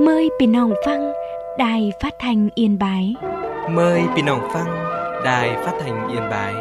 Mờiพี่น้องฟังđài phát thanh Yên Bái. Mời พี่น้องฟัง Đài Phát thanh Yên Bái.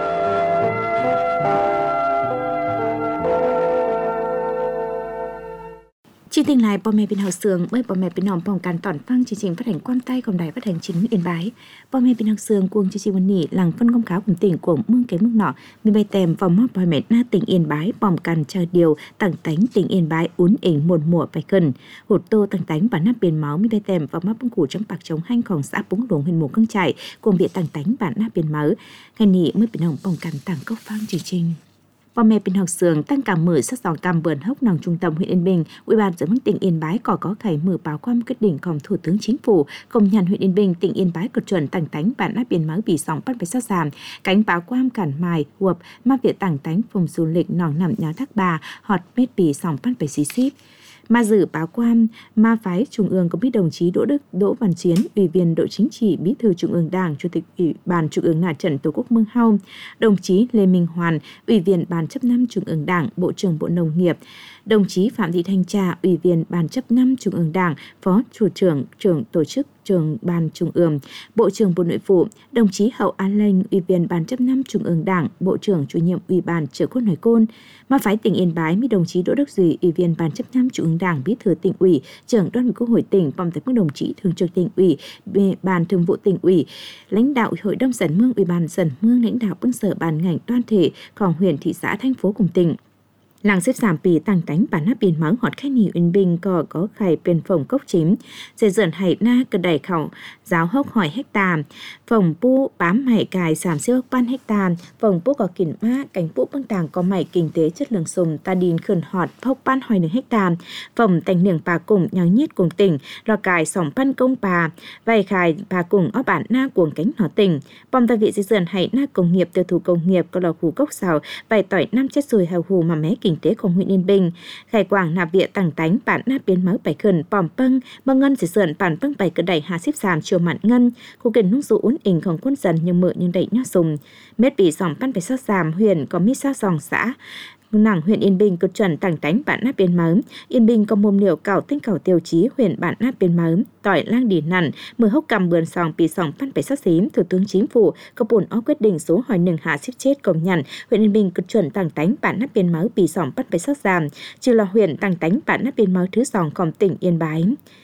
Chương trình lại bò mẹ bên học sường với bò mẹ bên nòng phòng can tỏn phăng chương trình phát hành quan tayของđài phát hành chính Yên Bái. Bò mẹ bên học sường cuồng chương trìnhวันนี้หลังphân công cáo của tỉnh của mương cái mương nọ mình bay tèm vào móp bò mẹ na tỉnh Yên Bái bòm can chờ điều tặng tánh tỉnh Yên Bái uốn ỉnh một mùa phải cần hột tô tặng tánh bản nắp biển máu mình bay tèm vào móp bông củ trong bạc chống hanhของxã Búng Luồng huyện mù căng trải cùng bị tặng tánh bản nắp biển máu ngày nị mới bên nòng phòng can tặng cốc phăng chương trình. Bò mẹ bên học sường tăng cả mở sát sòng cam bờn hốc nòng trung tâm huyện Yên Bình, Ủy ban dân tỉnh Yên Bái có khải mở báo quan quyết địnhของThủ tướng Chính phủ công nhận huyện Yên Bình tỉnh Yên Bái cột chuẩn tặng tánh bản áp biển máu bị sóng bắt phải sát giảm cánh báo quan cản mài huộc ma việc tặng tánh vùng du lịch nòng nằm nhó thác bà họt mết bị sóng bắt phải xí xíp. Ma dự báo quan ma phái trung ương có biết đồng chí Đỗ Văn Chiến, ủy viên Bộ Chính trị, bí thư Trung ương Đảng, chủ tịch Ủy ban Trung ương Mặt trận Tổ quốc Mương Hau, đồng chí Lê Minh Hoàn, ủy viên Ban chấp 5 Trung ương Đảng, Bộ trưởng Bộ Nông nghiệp, đồng chí Phạm Thị Thanh Trà, ủy viên Ban chấp 5 Trung ương Đảng, phó chủ trưởng tổ chức trưởng Ban Trung ương, Bộ trưởng Bộ Nội vụ, đồng chí Hậu An Lệnh, ủy viên Ban chấp 5 Trung ương Đảng, Bộ trưởng chủ nhiệm Ủy ban Chợ Cốt Nói Côn, ma phái tỉnh Yên Bái với đồng chí Đỗ Đức Duy, ủy viên Ban chấp 5 Trung ương Đảng, bí thư tỉnh ủy, trưởng Đoàn ủy Quốc hội tỉnh, phòng tiếp các đồng chí thường trực tỉnh ủy, Ban thường vụ tỉnh ủy, lãnh đạo Hội đồng dân mương, Ủy ban dân mương, lãnh đạo các sở ban ngành đoàn thể,ของhuyện, thị xã, thành phố cùng tỉnh. Làng xếp giảmปีtăng tánh bản nắp biển máu họt khai nỉ Yên Bình có khải bên phòng cốc chím dễ dần hải na cơ đẩy khẩu giáo hốc hỏi hecta phòng pu bám hải cài giảm siêu ban hecta phòng pu có kỉnh ma cánh pu băng tàng có mảy kinh tế chất lượng sùng ta điên khẩn họt hốc ban hỏi 1 hecta phòng tành niềng bà cùng nháo nhiết cùng tỉnh lò cài sòng pan công bà vài khải bà cùng ở bản na cuồng cánh nọ tỉnh bom ta vị dễ dần hải na công nghiệp tiêu thụ công nghiệp có lò hù cốc xào vài tỏi năm chết rồi hào hù mà mé kinh tế của huyện Yên Bình, khai quảng nạp viện tặng tánh bản nạp biến máu bảy khẩn bòm pâng mong ngân sẽ sườn bản pâng bảy cơ đẩy hạ xếp giảm chiều mặn ngân khu kiến nung dụ uốn ỉnhของquân dân nhưng mượn nhưng đẩy nhó sùng mét bị sòng pan phải sát giảm huyện có mít sát dòng xã nàng huyện Yên Bình cực chuẩn tặng tánh bản nắp biến máu Yên Bình có mồm liều cảo tinh cảo tiêu chí huyện bản nắp biến máu tỏi lang đỉ nằn mưa hốc cầm bườn sòng bị sòng pan phải sát xím Thủ tướng Chính phủ có buồn ó quyết định số hỏi 1 hạ xếp chết công nhận huyện Yên Bình cực chuẩn tặng tánh bản nắp biến máu bị sòng pan phải sát giảm trừ là huyện tặng tánh bản nắp biến máu thứ sòngของtỉnh Yên Bái.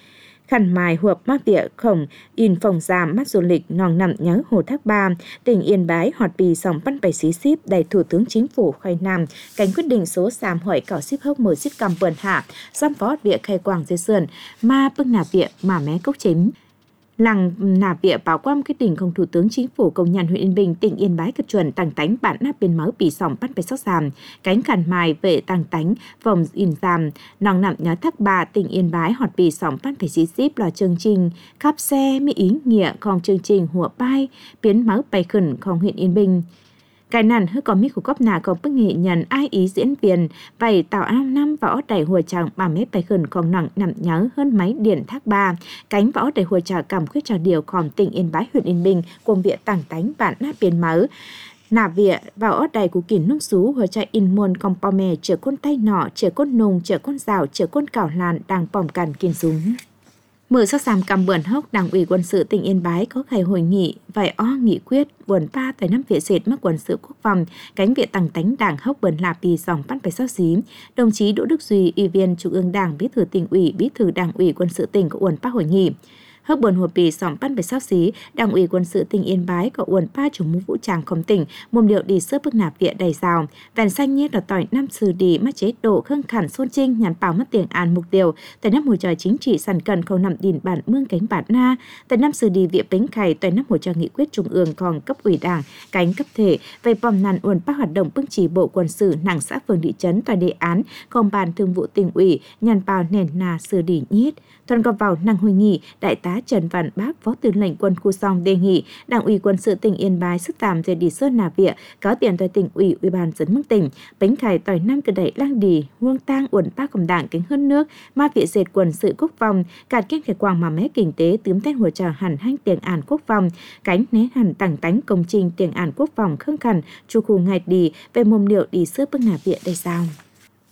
Khăn mài huộc mắc địa khổng in phòng giảm mắt du lịch nòng nằm nhớ hồ thác ba tỉnh Yên Bái họt bì sòng pan bảy xí xíp đầy Thủ tướng Chính phủ khoai nam cánh quyết định số giảm hỏi cảo xíp hốc mở xíp cầm vườn hạ giam phó địa khai quảng dây sườn ma bưng nạp địa mà mé cốc chính làng nạp địa báo quan quyết địnhของThủ tướng Chính phủ công nhận huyện Yên Bình tỉnh Yên Bái cực chuẩn tặng tánh bản nắp biến máu bị sòng pan phải sót giảm cánh khẩn mài vệ tặng tánh phòng in giảm nòng nằm nhớ thác bà tỉnh Yên Bái họt bị sòng pan phải xí xíp là chương trình khắp xe mỹ ý nghĩaของchương trình hùa bai biến máu bảy khẩnของhuyện Yên Bình. Cái nàn hơi có mic của cốc nà có bức nghệ nhận ai ý diễn viên bày tạo năm võ đẩy hùa chàng bà mép bài khẩn còn nặng nằm nhớ hơn máy điện thác ba cánh võ đẩy hùa trà cầm khuyết trà điều còn tỉnh Yên Bái huyện Yên Bình cùng viện tặng tánh bản nát biến máu nạp viện vào ở đầy của kỷ nước xú hùa chạy in muôn con po mè chở con tay nọ chở con nùng chở con rào chở con cảo làn đang bỏng cằn kiên súng. Mở sát giảm cầm bườn hốc Đảng ủy quân sự tỉnh Yên Bái có khai hội nghị vài nghị quyết buồn pa tại năm viện dệt mắc quân sự quốc phòng cánh viện tặng tánh đảng hốc bườn lạp bì dòng pan phải sát xí đồng chí Đỗ Đức Duy ủy viên Trung ương Đảng bí thư tỉnh ủy bí thư Đảng ủy quân sự tỉnh có uẩn pa hội nghị hốc bườn hùa bì sòng pan phải sát xí Đảng ủy quân sự tỉnh Yên Bái có uẩn pa chủ mũ vũ trang công tỉnh mồm liệu đi sớp bức nạp viện đầy rào vèn xanh nhét là tỏi năm sử đi mắt chế độ khương khản xôn trinh nhắn bảo mất tiền an mục tiêu tại năm hồi trời chính trị sàn cần không nằm đìn bản mương cánh bản na tại năm sử đi viện bính khải tại năm hồi trời nghị quyết trung ương còn cấp ủy đảng cánh cấp thể về bom nàn uẩn pa hoạt động bưng chỉ bộ quân sự nàng xã phường thị trấn tòa đề án còn ban thường vụ tỉnh ủy nhàn bảo nền nà sử đi nhít thuần gặp vào năng hội nghị đại tá Trần Văn Bác phó tư lệnh quân khu song đề nghị Đảng ủy quân sự tỉnh Yên Bái sức tạm về đi sơn nạp viện cáo tiền tại tỉnh ủy ủy ban dân mức tỉnh bánh khải tỏi năm cơ đẩy lang đi huông tang uẩn pa cầm đảng cánh hơn nước ma viện dệt quân sự quốc phòng cạt kết khải quang mà mé kinh tế tướm tên hùa trà hẳn hanh tiền an quốc phòng cánh né hẳn tặng tánh công trình tiền an quốc phòng khương khẩn chu khu ngạch đi về mồm liệu đi sớp bức nạp viện đây sao.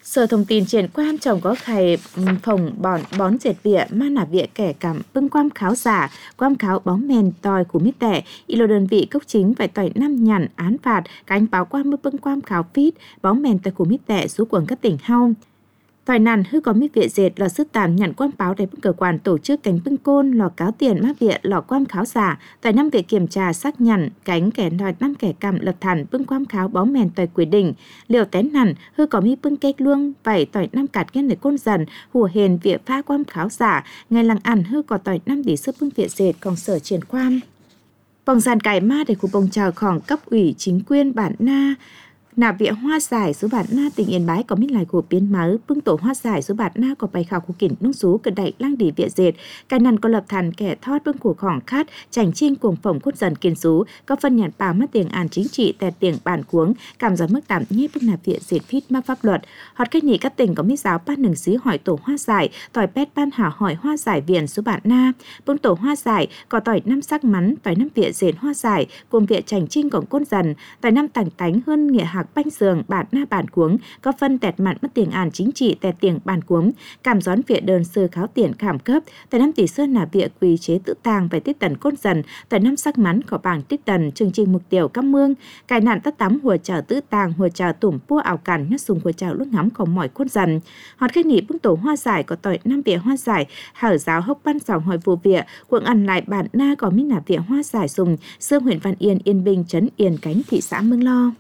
Sở thông tin triển quan chồng có khải phòng bón dệt vỉa ma nả vỉa kẻ cảm bưng quam kháo giả quam kháo bóng mèn tòi của mít tẻ y lô đơn vị cốc chính phải tỏi năm nhằn án phạt cánh báo quam mưa bưng quam kháo phít bóng mèn tòi của mít tẻ xuống quần các tỉnh hau tỏi nàn hư có mít vỉa dệt lò sức tàm nhận quam báo để bưng cơ quan tổ chức cánh bưng côn lò cáo tiền mát vỉa lò quam kháo giả tỏi năm việc kiểm tra xác nhằn cánh kẻ đòi năm kẻ cầm lập thản bưng quam kháo bóng mèn tỏi quy định liều tén nằn hư có mít bưng kết luông vảy tỏi năm cạt nghiên để côn dần hùa hền vỉa pha quam kháo giả ngày lăng ăn hư có tỏi năm để sức bưng vỉa dệt còn sở triển quan vòng dàn cải ma để khu bông trào khoảng cấp ủy chính quyền bản na nạp vỉa hoa giải số bản na tỉnh Yên Bái có mít lại của biến máu bưng tổ hoa giải số bản na có bài khảo của kỉnh nông số cận đẩy lang đỉ vỉa dệt cái nằn có lập thàn kẻ thót bưng của khoảng khát chảnh trinh cuồng phỏng khuất dần kiên số có phân nhàn bảo mất tiền an chính trị tẹt tiền bản cuống cảm giác mức tạm nhé bưng nạp vỉa dệt phít mắc pháp luật họt cách nhị các tỉnh có mít giáo ban nừng xí hỏi tổ hoa giải tỏi pet ban hảo hỏi hoa giải viền số bản na bưng tổ hoa giải có tỏi năm sắc mắn tỏi năm vỉa dệt hoa giải cùng vỉa chảnh trinh cổng côn dần tỏi năm tảnh tánh hơn nghĩa hạc banh giường bản na bản cuống có phân tẹt mặn mất tiền an chính trị tẹt tiền bản cuống cảm gión vỉa đơn sơ kháo tiền khảm cấp tại năm tỷ sơn là vỉa quy chế tự tàng về tiết tần côn dần tại năm sắc mắn có bảng tiết tần chương trình mục tiêu cam mương cài nạn tất tắm hùa trào tự tàng hùa trào tủm pua ảo cản nhất dùng hùa trào lúc ngắm có mỏi côn dần họt khách nhị bưng tổ hoa giải có tỏi năm vỉa hoa giải hở giáo hốc ban sòng hỏi vụ vỉa quận ăn lại bản na có mít nạp vỉa hoa giải dùng sương huyện Văn Yên Yên Bình trấn Yên Cánh thị xã Mương Lo.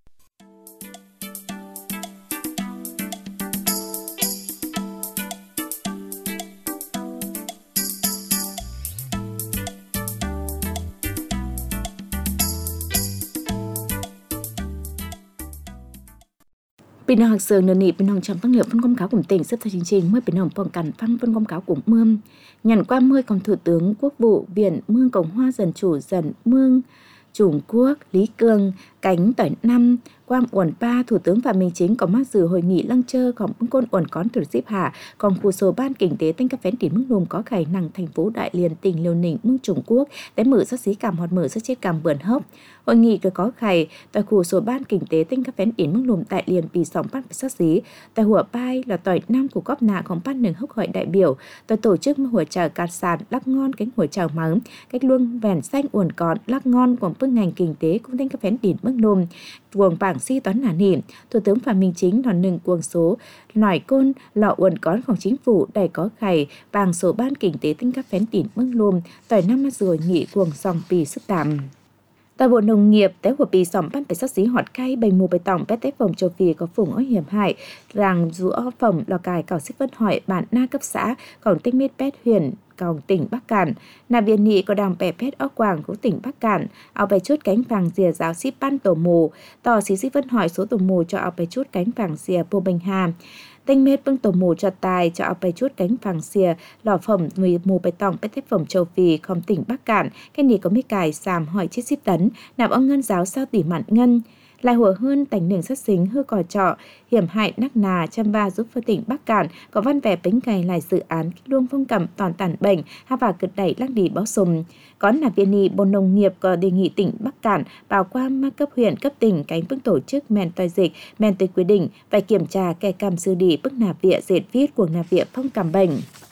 Bình học sường nền nị bình hồng trong tăng liệu phân công cáo của tỉnh xếp theo chương trình mới bình hồng phòng cảnh phân công cáo của mương nhằn qua mươi còn thủ tướng quốc vụ viện mương Cộng hòa dân chủ dần mương Trung Quốc Lý Cường cánh tỏi năm Quang uẩn ba thủ tướng Phạm Minh Chính có mắc dự hội nghị lăng chơ còn bưng côn uẩn con thủ dịp hạ còn khu số ban kinh tế tỉnh các phén tỉnh mức nồm có khải năng thành phố Đại Liên tỉnh Liêu Ninh mương Trung Quốc để mở sát xí cảm hoạt mở sát chết cảm bẩn hốc hội nghị có khải tại khu số ban kinh tế tỉnh các phén tỉnh mức nồm Đại Liên bị sòng bắt sát xí tại hùa bai là tỏi năm của góp nạของbanหนึ่งhốc hội đại biểu tại tổ chức hùa trà cát sàn lắc ngon cánh hùa trào mắng cách luông vẻn xanh uẩn con lắc ngon của bưng ngành kinh tế cũng tỉnh các phén tỉnh mức nồm cuồng bảng si toán nả nỉ thủ tướng Phạm Minh Chính đòn nừng cuồng số nỏi côn lọ uẩn conของchính phủ đầy có khải bảng số ban kinh tế tỉnh các phén tỉnh mức nồm tỏi năm mắt rồi nghị cuồng sòng pì sức tạm tại Bộ Nông nghiệp tế của pì sòng ban phải sát xí họt cay bày mù bày tỏng pet tế phòng châu Phi có phủng ở hiểm hại ràng rũa phòng lò cài cào xích vân hỏi bản na cấp xã còn tinh mít pet huyền còng tỉnh Bắc Cạn, nà biên nghị có đàm bè pet ốc quảng của tỉnh Bắc Cạn, ao bè chút cánh vàng rìa giáo ship ban tổ mù, tỏ xí xích vân hỏi số tổ mù cho ao bè chút cánh vàng rìa Pô Bình Hà. Tinh mết bưng tổ mù cho tài cho ao bè chút cánh vàng rìa lò phẩm người mù bày tòng pet thép phẩm châu Phi không tỉnh Bắc Cạn, cái này có mít cài sàm hỏi chiếc ship tấn, nạp ông ngân giáo sao tỷ mạn ngân. Lại hùa hơn tành nường sát xính hư cò trọ hiểm hại nắc nà chăm ba giúp phơ tỉnh Bắc Cạn có văn vẻ bánh cày lại dự án luông phong cầm toàn tản bệnh ha và cực đẩy lăng đi báo sùng có là viên nghị Bộ Nông nghiệp có đề nghị tỉnh Bắc Cạn bảo qua các cấp huyện cấp tỉnh cánh bức tổ chức men toi dịch men tới quy định phải kiểm tra kẻ cầm sư đi bức nạp vỉa dệt viết của nạp vỉa phong cầm bệnh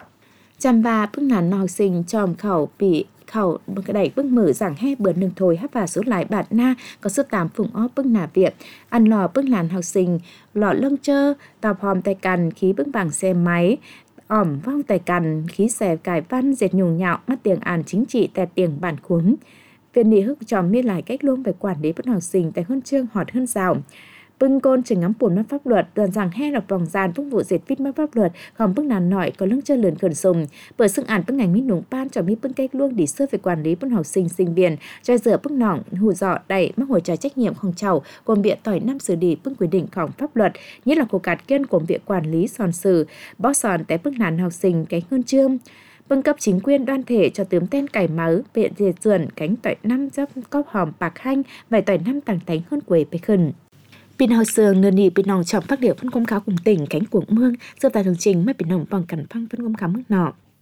chăm ba bức nà nò sinh tròm khẩu bị khẩu đẩy bưng mở giảng he bữa nương thôi hấp và số lại bạn na có số 8 phùng ó bưng nà việc ăn lò bưng làn học sinh lọ lông chơ tàu hòm tay cằn khí bưng bảng xe máy ỏm vong tay cằn khí xẻ cải văn dệt nhùng nhạo mắt tiền an chính trị tẹt tiền bản cuốn viên đi hức tròm mi lại cách luôn về quản lý bưng học sinh tại huân chương họt hơn rào bưng côn chừng ngắm bùn mắt pháp luật đoàn rằng he đọc vòng gian phúc vụ dệt vít mắt pháp luật còn bưng nàn nọi có lưng chơi lượn khẩn sùng bởi xưng ản bưng ngành minh nùng ban cho mi bưng cách luôn đi sơ về quản lý bưng học sinh sinh viên cho dựa bưng nỏng hù dọ đẩy mắc hồi trả trách nhiệm không chầu còn bịa tỏi năm xử lý bưng quy địnhของpháp luật nhất là cuộc cạt kiên của việc quản lý sòn sử bó sòn té bưng nàn học sinh cái hơn trương bưng cấp chính quyền đoàn thể cho tướng tên cải máu biện diệt dườn cánh tỏi năm giáp cóp hòm bạc hanh vài tỏi năm tàng tánh hơn quế bê khẩn Pin hồi sường nền nị pin nòng trọng phát điệu phân công cáo cùng tỉnh cánh cuồng mương do tại chương trình mới pin nòng bằng cảnh phăng phân công cáo mức nọ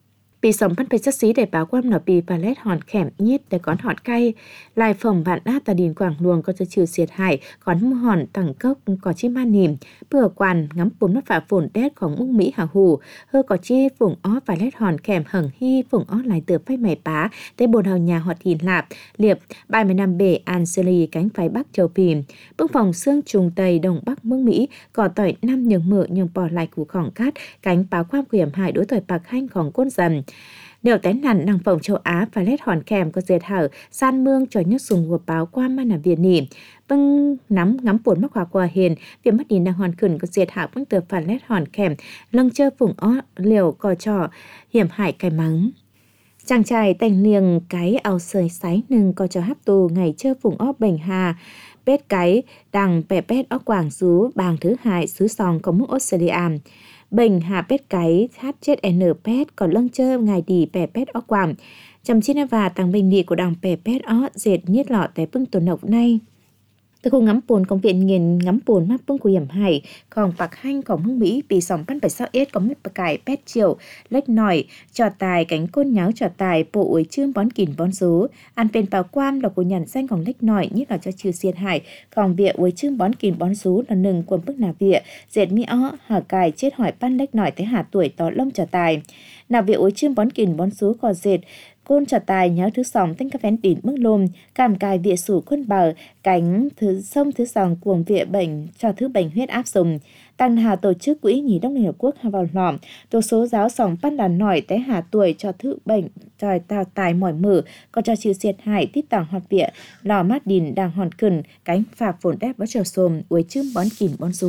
ปี2024ได้ปากความหนอปีปาเลตหอนแขมยิดแต่ก่อนหอดไก่ลายฝ่อมบานหน้าตาดินกว่างหลวงก็จะชื่อเสียดหายก่อนหอนตั้งกกก่อชิมานิมเพื่อกวันงำปุ่มน้ำฝาฝนแดดของมุ้งมีหาหูเฮอก่อจี้ฝุ่งอ้อปาเลตหอนแขมเหิงฮี่ฝุ่งอ้อหลายเติบไฟใหม่ป้าได้บนเฮาญาหอดหินหลับเรียบบายแม่น้ำเบอันเซรีcánh phái Bắc châu Pìm bưng phòng xương trùng Tây Đông Bắc mương Mỹ cỏ tỏi năm nhường mở nhường bỏ lại củ khỏng cát cánh báoความquyểm hại đối tỏi bạc hanhของก้นdần Điều tén nản năng phòng châu Á và lết hòn kèm có dệt hở san mương cho nhớ sùng của báo qua mà nằm biển nỉ bưng nắm ngắm buồn mắc hòa qua hiền việc mất đi đang hòn khẩn có dệt hở bưng tờ phản lết hòn kèm lâng chơ phùng ó liều cò trò hiểm hại cái mắng chàng trai tành liềng cái áo sơi sái nừng có cho hấp tù ngày chơ phùng ó bành hà bết cái đằng bẻ bét ó quảng xú bàng thứ hai xứ sòng có mức Australia bình hạ bét cái HZN pet còn lâng chơ ngày đi bẻ bét ó quảng chăm chi và tăng bình đi của đằng bẻ bét ó dệt nhiết lọ tại bưng tổ nộc nay từ khu ngắm bồn công viện nghiền ngắm bồn mắc bưng của hiểm hải còn bạc hanhของhương Mỹ bị sòng pan 761 có mít bạc cải pet chiều lách nổi trò tài cánh côn nháo trò tài bộ uối chương bón kỉn bón số ăn bên bảo quan là của nhàn xanhของlách nổi nhất là cho trừ xiên hải còn việc uối chương bón kỉn bón số là nừng quần bức nà vịa dệt mi ó hở cài chết hỏi pan lách nổi tới hạ tuổi tỏ lông trò tài nào việc uối chương bón kỉn bón số có dệt côn trò tài nhớ thứ sòng tinh các vén đỉnh mức lôm cảm cài vịa sủ khuôn bờ cánh thứ sông thứ sòng cuồng vịa bệnh cho thứ bệnh huyết áp dùng tăng hà tổ chức quỹ nhì đông liên hợp quốc vào lỏm tổ số giáo sòng pan đàn nổi tới hà tuổi cho thứ bệnh tròi tào tài mỏi mở còn cho chịu xiết hải tít tảng hoạt vịa lò mát đìn đang hòn cừng cánh phà phồn đép bó trèo xồm uế chưng bón kỉn bón súng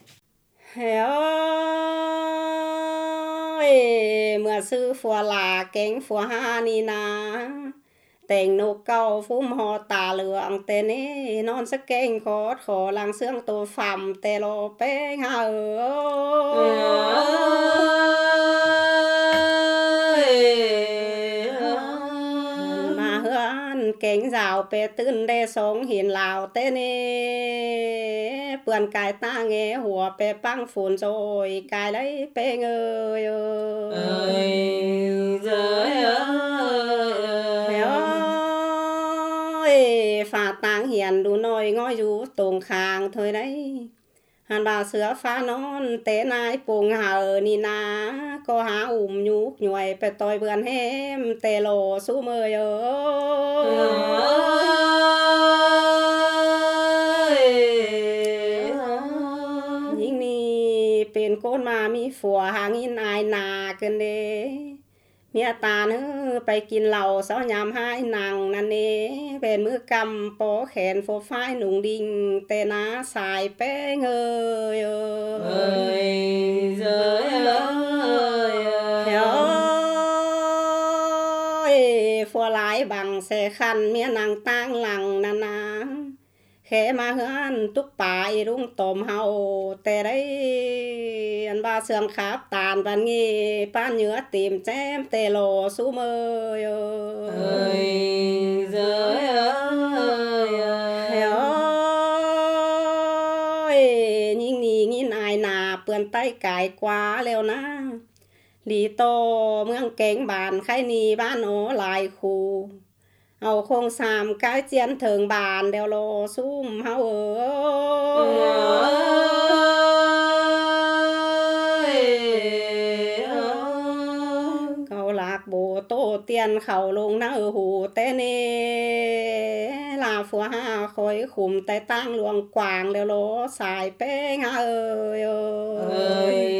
mưa sư phùa là cánh phùa ha ni na tình nô cầu phum ho tà lượng tên ấy non sắc kênh khó khổ làng xương tô phẩm tê lô bê ngà mà hươn cánh rào bê tư đê sống hiền lào tên ấy bươn cài ta nghe hùa bê băng phun rồi cài lấy bê ngơi phá tang hiền đủ nồi ngói rú tùng khang thôi đấy hàn bà sữa phá non tế nai bùng hờ ni na có há nhúc nhuầy bè tôi vườn hem tê lô su mờiยิ่งนี่เป็นโกนมามีฝัวหางอินอายนาเกินเด้เมียตาเนื้อไปกินเหล้าเสายามหายนางนั่นเองเป็นมือกำโปแขนโฟฟ้ายหนุ่งดิ่งเตนาสายแป้งเอ้ยเฮ้ยฟัวหลายบังเสคันเมียนางตั้งหลังนานาแค่มาเฮือนตุกป่าอีรุ่งตมเฮาแต่ได้อันบาเสืองขับตานบันงี้ป้านเนื้อตีมแจมเตโลสูเมยยิ่งนี่งินอายนาเปื้อนใต้กายกว่าแล้วนะลีโตเมืองเก่งบานไข่นีบ้านโอหลายคูเอาคงสามกายเจียนถึงบานเดียวโลซุ่มเฮาเขาหลากโบโตเตียนเขาลงน้าหูเตเนลาฟัวห้าคอยขุมแต่ตั้งหลวงกวางเดียวโลสายเป้งเอ้ย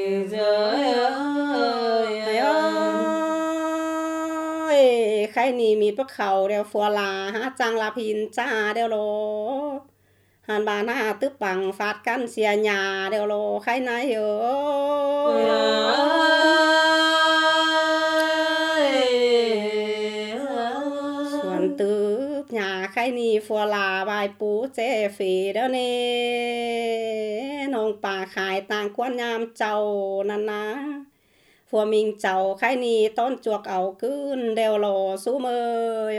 ใครนี่มีพวกเขาเดียวฟัวลาหาจังลาพินจ้าเดียวโลหันบาหน้าตึบปังฟาดกันเสียหยาเดียวโลใครไหนเอ้ส่วนตึบหยาใครนี่ฟัวลาบายปูเจฟีเดียวนี่น้องป่าขายต่างกวนยามเจ้านั่นนะฟัวมิงเจ้าใครนี่ต้นจวกเอาขึ้นเดียวโลสูเมย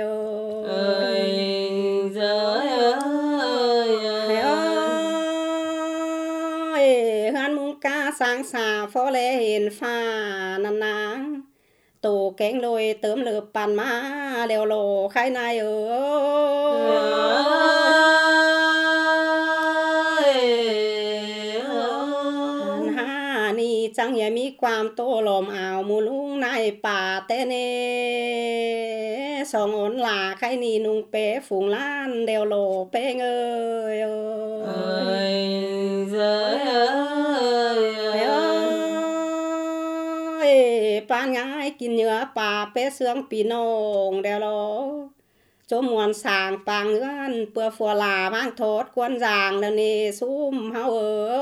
ฮันมุงกาสังสาฟอเลเห็นฟ้านันนา tổ cánh lôi tớm lợp bàn má lèo lồ khai này ni chẳng nhẹ mi quam tô lòm ảo mù lung này bà tê nê song ổn là khai ni nung bé phùng lan đèo lồ bé ngơi pan ngái kín nhựa bà bé xương pì nông đèo lồ chỗ muôn sàng pàng ngươn bữa phùa là mang thốt quân giàng nè nè xúm hao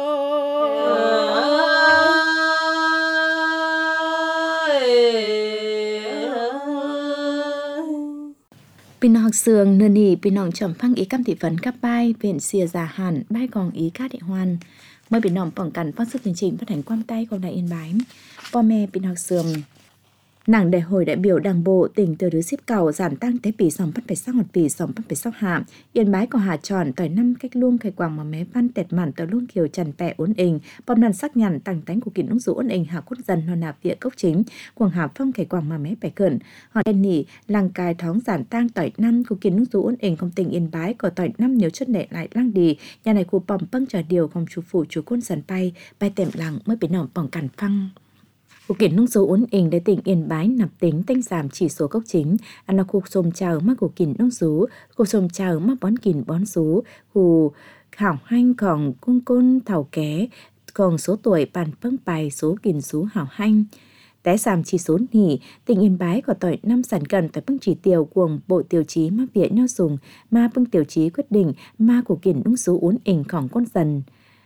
Pin học sường nơ nỉ pin nòng chậm phăng ý cam thị phấn cấp bay viện xìa già hẳn bay còn ý các địa hoàn mới pin nòng bỏng cắn phát sức chương trình phát hành quan tay còn đại yên bái po mẹ pin học sường nàng đại hội đại biểu đảng bộ tỉnh từ đứa xếp cầu giảm tăng tế bỉ sòng bắt phải sắc một bỉ sòng bắt phải sắc hạ yên bái có hà tròn tỏi năm cách luông khai quảng mà mé văn tẹt mặn tỏi luông kiều trần pẹ uốn ình bom nàn sắc nhằn tàng tánh của kiện nông dụ uốn ình hạ cốt dần lo nạp địa cốc chính quảng hà phong khai quảng mà mé bẻ cẩn họ đen nỉ làng cài thóng giảm tăng tỏi năm của kiện nông dụ uốn ình công tỉnh yên bái có tỏi năm nhiều chất nệ lại lang đi nhà này của bỏng băng trà điều không chủ phủ chủ quân dần bay tèm làng mới bị nòng bỏng cản phăng. Cuộc kiện nông số uốn ình để tỉnh Yên Bái nạp tính tinh giảm chỉ số cốc chính, ăn là cuộc xôm chào mắc của kiện nông số, cuộc xôm chào mắc bón kiện bón số, hù khảo hanh còn cung côn thảo ké, còn số tuổi bàn phân bài số kiện số hảo hanh. Té giảm chỉ số nỉ, tỉnh Yên Bái có tỏi năm sản cần tại bưng chỉ tiêu của bộ tiêu chí mắc viện nho dùng, mà bưng tiêu chí quyết định mà của kiện nông số uốn ìnhของcon dần.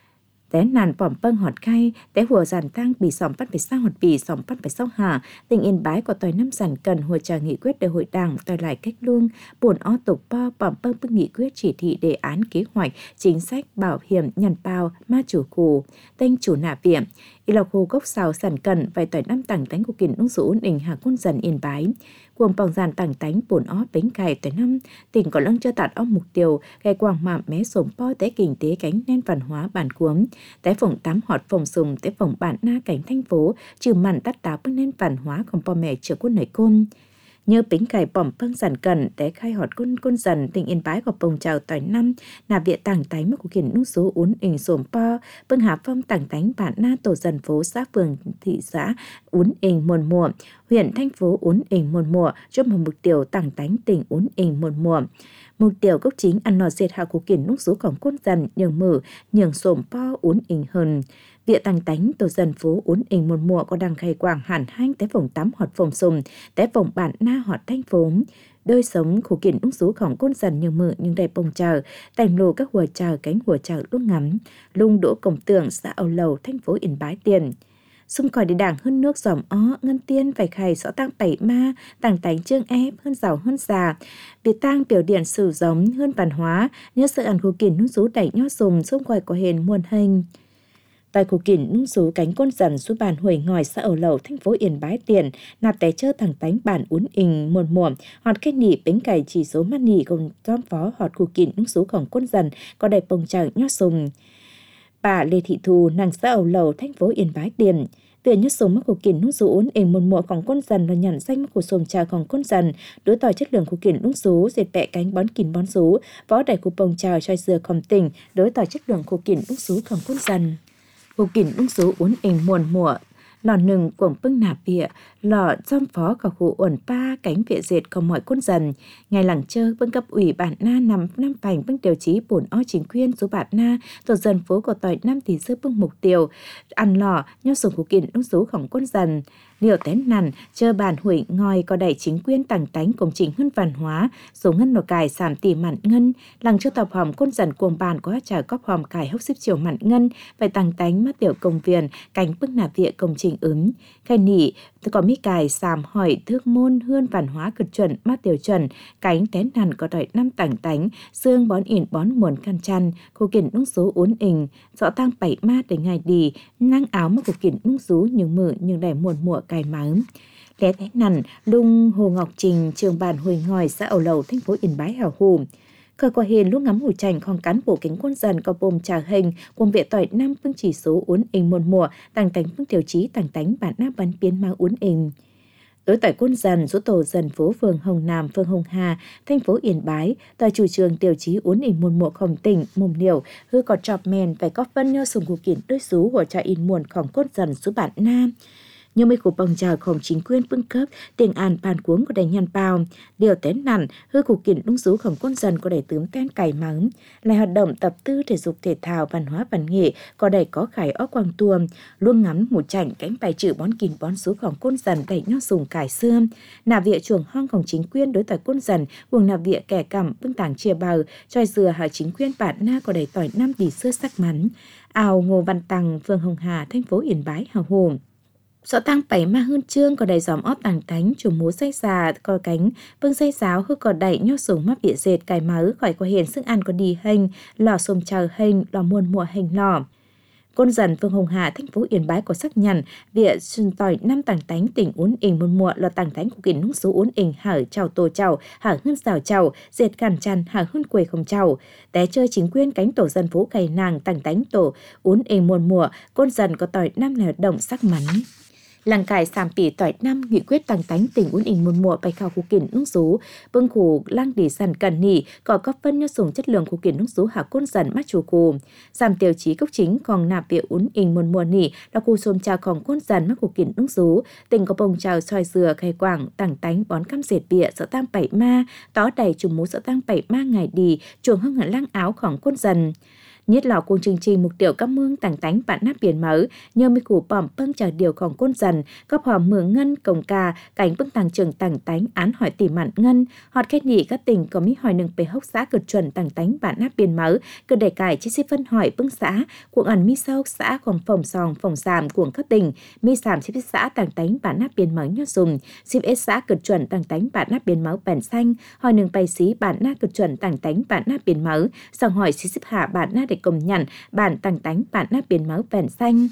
Té nàn bỏm bâng họt khay, té hùa giàn tăng bì sòng bắt phải sao họt bì sòng bắt phải sao hà. Tỉnh Yên Bái có tỏi năm sản cần hùa trà nghị quyết đại hội đảng tỏi lại cách luông, buồn o tục po bỏm bâng bức nghị quyết chỉ thị đề án kế hoạch, chính sách, bảo hiểm, nhằn bao, ma chủ khủ, tên chủ nạ viện. Y lọc hồ gốc xào sản cần vài tỏi năm tảng tánh của kiện nông số ổn định hạ quân dần Yên Bái. Cuồng bỏng giàn tảng tánh buồn ó bánh cài tỏi năm, tỉnh có lăng cho tạt óc mục tiêu, gai quảng mạm mé sổng po té kinh tế cánh nên văn hóa bản cuống. Té phòng tám họt phòng sùng, té phòng bản na cảnh thành phố, trừ mặn tắt táo bước nên văn hóa còn po mẹ trở quân nảy côn. Nhớ bánh cài bỏm băng sản cần, té khai họt quân dần, tỉnh Yên Bái có bồng trào tỏi năm, nạp địa tảng tánh mà của kiện nông số uốn ình sổm po, bưng hạ phong tảng tánh bản na tổ dần phố xã phường thị xã uốn ình mùa mùa, huyện thành phố uốn ình mùa mùa, cho một mục tiêu tảng tánh tỉnh uốn ình mùa mùa. Mục tiêu gốc chính ăn nọ diệt hạ của kiện nông sốของquân dần, nhường mở, nhường sổm po uốn ình hơn. Địa tàng tánh tổ dân phố uốn ình một mùa có đăng khai quảng hẳn hanh té phòng tắm họt phòng sùng, té phòng bản na họt thanh phố. Đời sống khổ kiện nông sốของcôn dần nhường mở nhưng đầy bông chờ, tành lồ các hùa chờ cánh hùa chờ lúc ngắm, lung đỗ cổng tường xã Âu Lầu thành phố Yên Bái tiền. Xung còi để đảng hơn nước giòm ó, ngân tiên phải khải rõ tăng bảy ma, tàng tánh trương ép, hơn giàu hơn già. Biệt tang biểu điện sử giống hơn văn hóa, nhớ sự ăn khổ kiện nông số đẩy nho dùng, xung còi có hền muôn hình. Tại khu kỷ nung số cánh con dần số bàn huệ ngòi xã Âu Lầu thành phố Yên Bái tiền nạp té chơ thẳng tánh bản uốn ình muôn muộm họt cách nỉ bánh cày chỉ số mắt nỉ cùng giám phó họt khu kỷ nung sốของcon dần có đầy bông chẳng nhót sùng. Bà Lê Thị Thù nàng xã Âu Lầu thành phố Yên Bái tiền Việc nhất số mắc của kiện nung số uốn ình muôn muộmของcon dần là nhận danh mắc của sồm tràของcon dần đối tỏi chất lượng của kiện nung số dệt bẹ cánh bón kín bón số võ đại của bông trào choi dừaของtỉnh đối tỏi chất lượng của kiện nung sốของcon dần. Cuộc kiện nông số uốn ình muôn mùa, lò nừng quổng bưng nạp địa, lò giam phó cả khu uẩn pa cánh vệ dệt có mọi quân dần. Ngày lẳng chơ bưng cấp ủy bản na nằm năm phành bưng tiêu chí bổn o chính quyền số bản na, tổ dân phố có tỏi năm tỷ sư bưng mục tiêu, ăn lò nhau dùng cuộc kiện nông sốของquân dần. Liều tén nằn, chơ bàn hủy ngòi có đẩy chính quyền tàng tánh công trình hơn văn hóa, số ngân nổ cài giảm tỷ mặn ngân, lăng cho tập hòm quân dần cuồng bàn có trả cóp hòm cài hốc xếp chiều mặn ngân, phải tàng tánh mất tiểu công viên, cánh bức nạp địa công trình ứng. Khai nỉ, có mi cài xàm hỏi thước môn hơn văn hóa cực chuẩn, mát tiểu chuẩn, cánh tén nằn có đợi năm tàng tánh, xương bón ỉn bón muồn căn chăn, khu kiện nung số uốn ình, rõ tăng bảy ma để ngày đi, năng áo mà cuộc kiện nung số nhưng mự nhưng đầy muồn mụa cài máu. Lé thế nằn, lung Hồ Ngọc Trình, trường bản Huỳnh Ngòi, xã Âu Lầu, thành phố Yên Bái hào hù. Khởi quả hiền lúc ngắm hủ chành không cán bộ cánh quân dần có bồm trà hình, cùng vệ tỏi năm phương chỉ số uốn ình muôn mùa, tàng tánh phương tiêu chí tàng tánh bản na bắn biến mau uốn ình. Ở tại Côn Dần, số tổ dân phố phường Hồng Nam, phường Hồng Hà, thành phố Yên Bái, tại chủ trương tiêu chí uốn ỉnh muôn mùa khổng tỉnh, mồm liều, hư có trọp mèn phải có phân nhơ sùng cụ kiến đối xú của cha in muôn khổng Côn Dần số bản Nam. Nhưng mấy cuộc bồng trào khổng chính quyền phương cấp, tiền an bàn cuống của đầy nhàn bào, điều tén nản, hư cụ kiến đúng xú khổng Côn Dần có đầy tướng tên cày mắng, lại hoạt động tập tư thể dục thể thao, văn hóa văn nghệ, có đầy có khải ó quang tuồng, luôn ngắm một chảnh cánh bài trừ bón kín bón xú khổng Côn Dần đầy nho sùng cải xương, nà vịa chuồng hong khổng chính quyền đối tại Côn Dần, cùng nà vịa kẻ cảm bưng tảng chia bào, choi dừa hạ chính quyền bản na có đầy tỏi năm đi xưa sắc mắn, ào Ngô Văn Tăng, phường Hồng Hà, thành phố Yên Bái hào hùng. Sợ tăng 7 ma hơn trương có đầy giòm óp tàng tánh, chủ múa say xà, co cánh, vương say sáo hư có đẩy nhô súng mắc bịa dệt cài máu khỏi có hiền sức ăn có đi hình, lò xôm chờ hình, lò muôn mùa hình lò. Côn Dần, phường Hồng Hà, thành phố Yên Bái có xác nhận địa xuân tỏi 5 tàng tánh tỉnh uốn ỉnh muôn mùa là tàng tánh của kiến nung số uốn ỉnh hở chào tổ chào, hở hơn xào chào, dệt cản chăn, hở hơn quầy không chào. Té chơi chính quyền cánh tổ dân phố cày nàng tàng tánh tổ uốn ỉnh muôn mùa, Côn Dần có tỏi 5 là động sắc mắn. Làng cải sàm pỉ tỏi năm nghị quyết tăng tánh tỉnh uốn ỉnh muôn mùa bài khảo khu kiến nung số bưng khủ lang để sàn cần nỉ có cấp phân nhớ sủng chất lượng khu kiến nung số hạ Côn Dần mắt chủ cụ sàm tiêu chí cốc chính còn nạp việc uốn ỉnh muôn mùa nỉ là khu xôm tràoของCôn Dần mắt khu kiến nung số tỉnh có bông trào xoài dừa khai quảng tăng tánh bón cam dệt bịa sợ tam bảy ma tó đầy trùng mũ sợ tam bảy ma ngày đi chuồng hưng hận lang áoของCôn Dần. Nhất là cùng chương trình mục tiêu các mương tàng tánh bản nắp biển mở nhờ mấy củ bỏm băng chờ điềuของCôn Dần góp hòm mường ngân cổng cà cảnh bưng tàng trường tàng tánh án hỏi tỉ mạn ngân họt kết nhị các tỉnh có mỹ hỏi nâng bề hốc xã cực chuẩn tàng tánh bản nắp biển mở cực đầy cải chế xếp phân hỏi bưng xã cuộn ẩn mi sâu xã còn phòng sòng phòng giảm cuộn các tỉnh mi giảm xếp xã tàng tánh bản nắp biển mở nhớ dùng xếp xã cực chuẩn tàng tánh bản nắp biển mở bản xanh hỏi nâng bày xí bản nắp cực chuẩn tàng tánh bản nắp biển mở xong hỏi xếp hạ bản nắp để công nhận bản tàng tánh bản nắp biển máu vẹn xanh.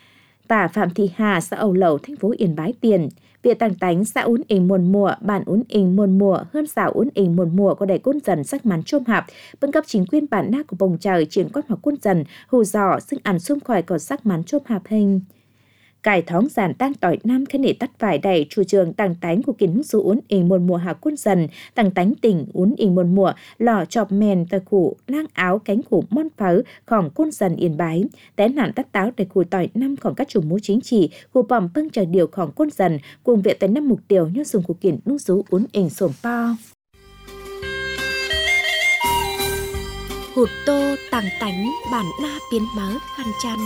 Tả Phạm Thị Hà, xã Âu Lầu, thành phố Yên Bái tiền. Việc tàng tánh xã uốn ỉnh muôn mùa, bản uốn ỉnh muôn mùa hơn xã uốn ỉnh muôn mùa có đầy Côn Dần sắc mắn chôm hạp. Bưng cấp chính quyền bản nát của bồng trời triển quát hoặc Côn Dần hù dọ xưng ăn xung khỏi có sắc mắn chôm hạp hình. Cải thóng giản tăng tỏi năm khẽ nể tắt vải đầy chủ trường tàng tánh của kiến số uốn ỉnh muôn mùa hạ Côn Dần tàng tánh tỉnh uốn ỉnh muôn mùa lò chọp mèn tờ khủ lang áo cánh khủ mon phớของCôn Dần Yên Bái té nạn tắt táo để khủ tỏi nămของcác chủ mũ chính trị khủ bỏm bưng chờ điềuของCôn Dần cùng viện tới năm mục tiêu nhớ dùng của kiến nung số uốn ỉnh sổm po. Hụt tô tàng tánh bản na biến mớ khăn chăn.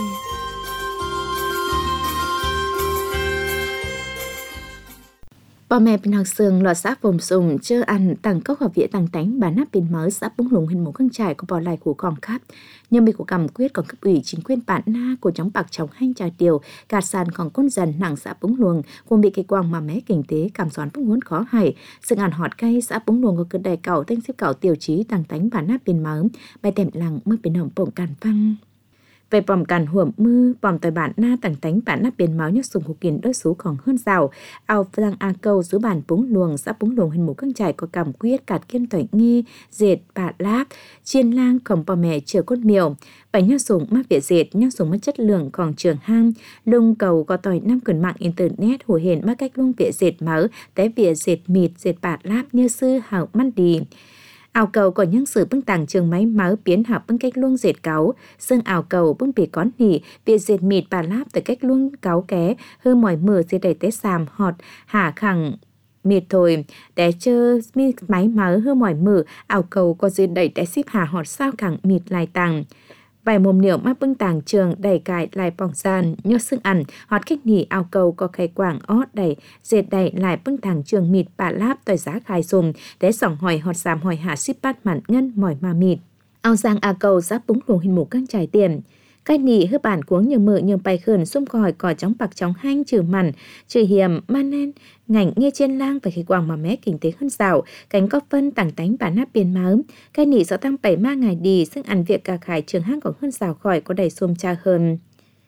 Bà mẹ bên học sường lọt xã vùng sùng chơ ăn tặng cốc hợp viện tặng tánh bà nắp bên mới xã búng lùng hình một khăn trải của bò lại của con khắp. Nhưng bị của cầm quyết còn cấp ủy chính quyền bản na của chống bạc chống hành trà điều gạt sàn còn Côn Dần nặng xã búng luồng cùng bị cây quang mà mé kinh tế cảm xoán phúc muốn khó hại. Sự ngàn họt cây xã búng luồng có cực đầy cầu thanh xếp cầu tiêu chí tặng tánh bà nắp bên mới bài tèm lặng mới bên hồng bổng càn văng. Về bòm càn huộm mư, bòm tỏi bản na tàng tánh bản nắp biến máu nhắc sùng của kiến đối số còn hơn rào. Ao phlang a câu dưới bản búng luồng, xã búng luồng hình một căng trải có cảm quyết cạt kiên tỏi nghe, dệt, bạ láp, chiên lang còn bò mẹ chờ cốt miều. Bánh nhắc sùng mắc vỉa dệt, nhắc sùng mất chất lượng còn trường hang. Lung cầu có tỏi 5 cẩn mạng internet hổ hển mắc cách lung vỉa dệt máu, té vỉa dệt mịt, dệt bạ láp như sư hảo mắt đi. Ảo cầu có những sự bưng tàng trường máy máu biến học bưng cách luông dệt cáo, xương ảo cầu bưng bì con nỉ, việc dệt mịt bà láp từ cách luông cáo ké, hư mỏi mửa dệt đầy té sàm họt, hả khẳng mịt thôi, té chơ máy máu hư mỏi mửa, ảo cầu có dệt đầy té xíp hà họt sao khẳng mịt lại tàng. Vài mồm niệu mắc bưng tàng trường đầy cài lại bỏng sàn nhớ xương ăn hot khách nỉ ảo cầu có khai quảng ót đầy dệt đầy lại bưng tàng trường mịt bà láp tỏi giá khai dùng để sỏng hỏi hot giảm hỏi hạ ship bát mặn ngân mỏi mà mịt ao giang a cầu giáp búng luồng hình một căng trải tiền cái nỉ hư bản cuống nhường mự nhường bài khẩn xung còi cỏ chóng bạc chóng hanh trừ mặn trừ hiểm man nen ngảnh nghe trên lang và khi quàng mà mé kinh tế hơn rào cánh có phân tảng tánh bản nắp biến máu cái nỉ sẽ tăng 7 ma ngày đi sức ăn việc cả khải trường hang còn hơn rào khỏi có đầy xôm cha hơn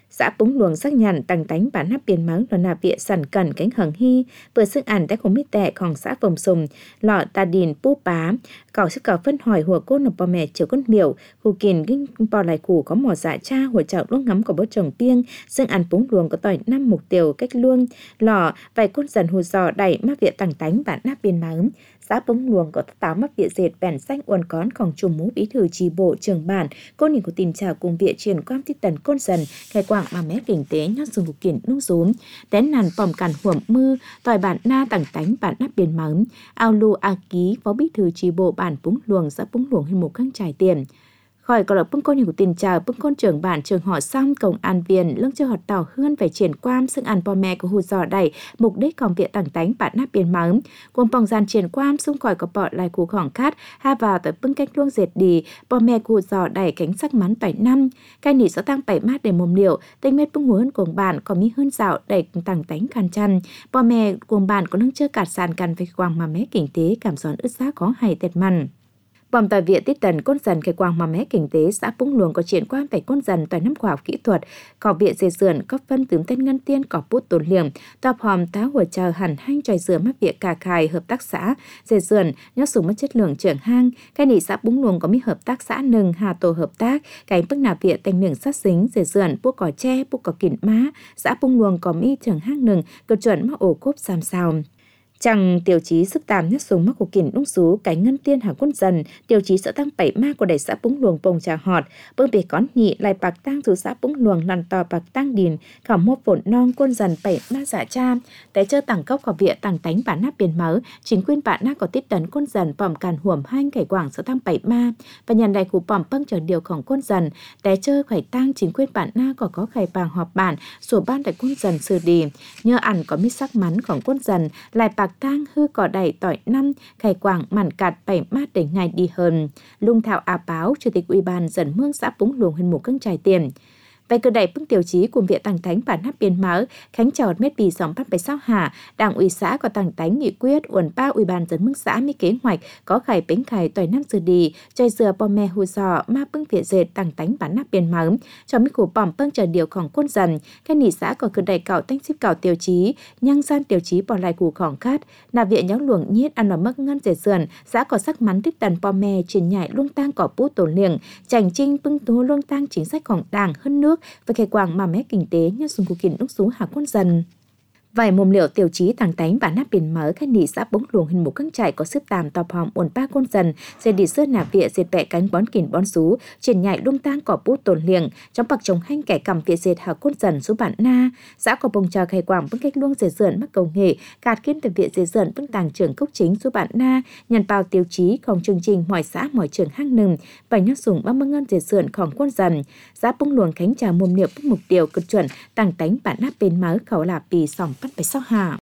Xã Púng Luồng xác nhận tăng tánh bản nắp biển mắng là nạp viện sẵn cẩn cánh hằng hy vừa sức ảnh tại không biết tệของxã Vòng Sùng lọ tà điền pú bá cỏ sức cỏ phân hỏi hùa cô nộp bò mẹ chiều con miểu khu kiền kinh bò lại củ có mỏ dạ cha hùa chậu lúc ngắm của bố chồng piêng sức ảnh Púng Luồng có tỏi 5 mục tiêu cách luôn lọ vài côn dần hù dò đẩy mắc viện tăng tánh bản nắp biển mắng. Xã Púng Luồng có 8 mắc viện dệt bèn xanh uốn cónของchùm mũ bí thư chi bộ trường bản cô nhìn của tin chào cùng viện truyền quan tích tần côn dần khai quảng mà mé kinh tế nhót dùng cuộc kiện nung rúm đén nàn phòng cản huẩm mư tỏi bản na tặng tánh bản nắp biển mắng ao lu a ký phó bí thư chi bộ bản Púng Luồng xã Púng Luồng hình một khang trải tiền khỏi có lập bưng côn nhiều tin chào bưng côn trưởng bản trường họ xong công an viên lưng chơi hoạt tàu hơn phải triển quan xưng ăn bò mẹ của hù dò đẩy mục đích còn viện tặng tánh bản nắp biển mắng quân phòng gian triển quan xung khỏi có bọ lại cú khỏng cát ha vào tới bưng cách luông dệt đi bò mẹ của hù dò đẩy cánh sắc mắn tỏi năm cái nỉ sẽ tăng 7 mát để mồm liệu tinh mét bưng hơn cuồng bản có mỹ hơn dạo đẩy tặng tánh khăn chăn bò mẹ cuồng bản có lưng chơi cạt sàn cần phải quàng mà mé kinh tế cảm giòn ướt giá có hay tẹt mặn. Bòm tòa viện tiết tần côn dần khai quang mà mé kinh tế xã Púng Luồng có triển quan về côn dần tòa năm khoa học kỹ thuật cỏ viện dề sườn có phân tướm tên ngân tiên cỏ bút tồn liềm tòa hòm tá hùa chờ hẳn hanh tròi dừa mắc viện cà khài hợp tác xã dề sườn nhót sùng mất chất lượng trưởng hang cái nỉ xã Púng Luồng có mỹ hợp tác xã nừng hà tổ hợp tác cái bức nạp viện tên nừng sát dính dề sườn bút cỏ tre bút cỏ kỉn má xã Púng Luồng có mỹ trưởng hang nừng cơ chuẩn mắc ổ cốp sam sao. Chẳng tiêu chí sức tàm nhất số mắc của kỉnh đúng số cái ngân tiên hà quân dần tiêu chí sẽ tăng 7 ma của đại xã Púng Luồng bồng trà họt bưng bề cón nhị lại bạc tăng từ xã Púng Luồng lằn tò bạc tăng điền khảo mô phổn non quân dần 7 ma dạ cha té chơi tặng cốc của viện tặng tánh bản nắp biển máu chính quyền bản nắp có tiết tấn quân dần bỏm càn huẩm hanh cải quảng sẽ tăng 7 ma và nhận đại của bỏm băng chờ điềuของquân dần té chơi khải tăng chính quyền bản nắp có khải bàng họp bản sổ ban đại quân dần xử đi nhờ ẩn có mít sắc mắnของquân dần lại bạc tang hư cỏ đẩy tỏi năm khải quảng màn cạt 7 mát để ngày đi hơn lung thảo à báo chủ tịch ủy ban dần mương xã Púng Luồng hình một cân trải tiền về cơ đẩy bưng tiêu chí cùng viện tàng thánh bản nắp biên máu khánh chào mét bì sóng bắt bài sao hà đảng ủy xã có tàng thánh nghị quyết uẩn ba ủy ban dần mương xã mi kế hoạch có khải bánh khải tỏi năm giờ đi chơi dừa bò mè hù dò ma bưng viện dệt tàng thánh bản nắp biên máu cho mi của bỏm bưng chờ điềuของquân dần các nỉ xã có cơ đẩy cạo tanh xếp cạo tiêu chí nhang gian tiêu chí bỏ lại củaของcát nạp viện nháo luồng nhiết ăn vào mất ngân dệt sườn xã có sắc mắn tích tần bò mè truyền nhảy luông tang cỏ bút tổ liềng chành trinh bưng tố luông tang chính sáchของđảng hơn nước và khai quảng mà mé kinh tế nhất dùng cuộc kiện đúc số hạ quân dần vài mồm liệu tiêu chí thẳng tánh bản nắp biển mở khách nỉ xã Púng Luồng hình một căng trải có sức tàm tọp hòm uẩn ba con dần dệt đi sơ nạp viện dệt bẹ cánh bón kỉn bón sú triển nhảy lung tang cỏ bút tồn liềng trong bạc trồng hanh kẻ cầm viện dệt hạ quân dần số bản na xã có bồng trà khai quảng bưng cách luông dệt dườn mắc cầu nghệ cạt kiên từ viện dệt dườn bưng tàng trưởng cốc chính số bản na nhận bao tiêu chíของchương trình mọi xã mọi trường hang nừng và nhất dùng 30 ngân dệt dườnของquân dần xã Púng Luồng khánh trà mồm liệu mục tiêu cực chuẩn tàng tánh bản nắp bên mở khẩu là bì sòng bắt phải sao hà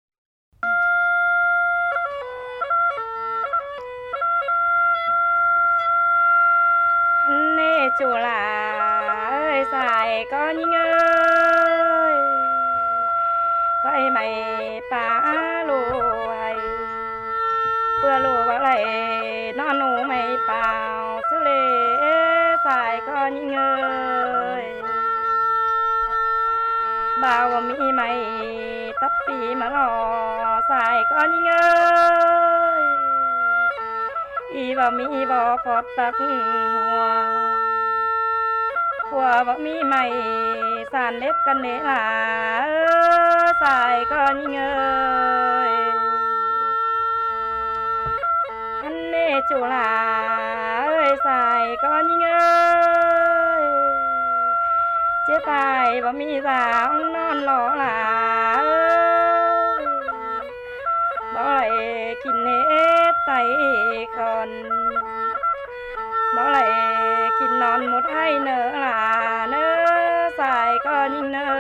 nê chủ là ơi xài con nhinh ơi vậy mày phá lùi bữa lùi vào lại non nụ mày vào xử lý xài con nhinh ơi bao mi mày tấp bì mà lò xài con nhinh ơi y vào mi vào phọt tắc hoa vào mi mày sàn lép cân nế là xài con nhinh ơi anh nê chủ là ơi xài con nhinh ơi chế tài vào mi già ông non lọ là bỏ lại kín hết tay còn bỏ lại kín non một hai nữa là nơ xài con nhìn nơ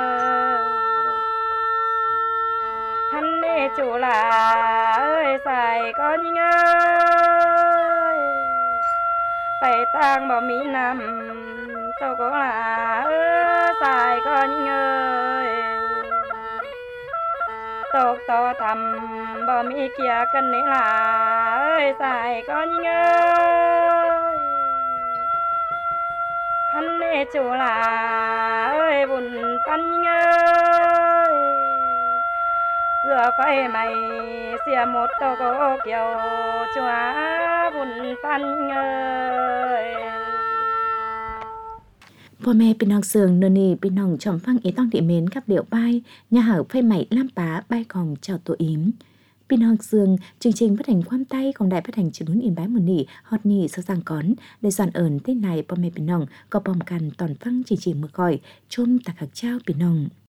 hắn nê chủ là ơi xài con nhìn ơi phải tang bỏ mi nằm tôi có là xài con nhìn ơi tộc to thầm bò mi kia cân nấy là ơi xài con nhinh ơi hắn nê chủ là ơi buồn pan ơi giờ phải mày xìa một tô có kiểu chúa buồn pan ơi พ่อแม่พี่น้องเสืองเนนี่พี่น้องชมฟังอีต้องติเมนกับเดี่ยวป้ายnhà hở phê mày lam pá bay còn chào tổ yếm พี่น้องเสืองchương trình phát hànhความใต้ของđài phát hành truyền hình Yên Bái một nỉ hot nỉ sao sang cón để soạn ơn tên này พ่อแม่พี่น้องก็พร้อมกันตอนฟังchương trình เมื่อก่อยชมตักหักเจ้าพี่น้อง